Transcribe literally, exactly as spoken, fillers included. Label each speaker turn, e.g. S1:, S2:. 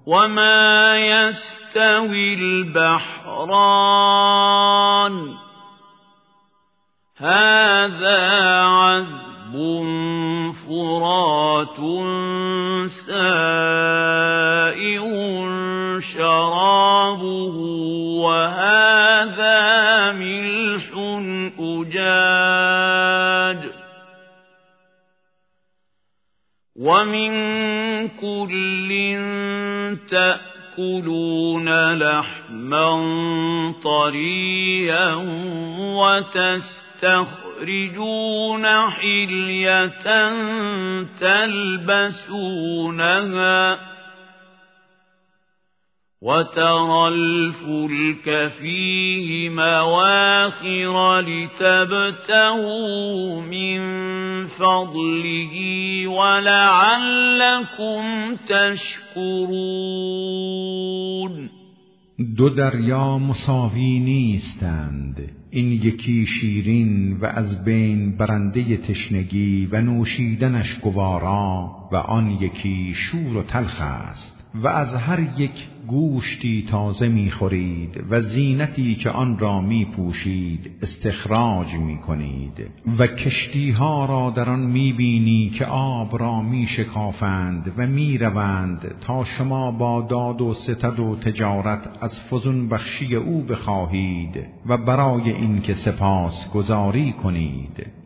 S1: وما يستوي البحران هذا عذب فرات سائغ شرابه وهذا ملح أجاج ومن كل تأكلون لحما طريا وتستخرجون حلية تلبسونها وترى الفلك فيه مواخر لتبتغوا من فضله ولعلكم تشكرون.
S2: دو دریا مساوی نیستند، این یکی شیرین و از بین برنده تشنگی و نوشیدنش گوارا و آن یکی شور و تلخ است و از هر یک گوشتی تازه می‌خورید و زینتی که آن را می‌پوشید استخراج می‌کنید و کشتی‌ها را در آن می‌بینی که آب را می‌شکافند و می‌روند تا شما با داد و ستد و تجارت از فزون بخشی او بخواهید و برای این که سپاس گزاری کنید.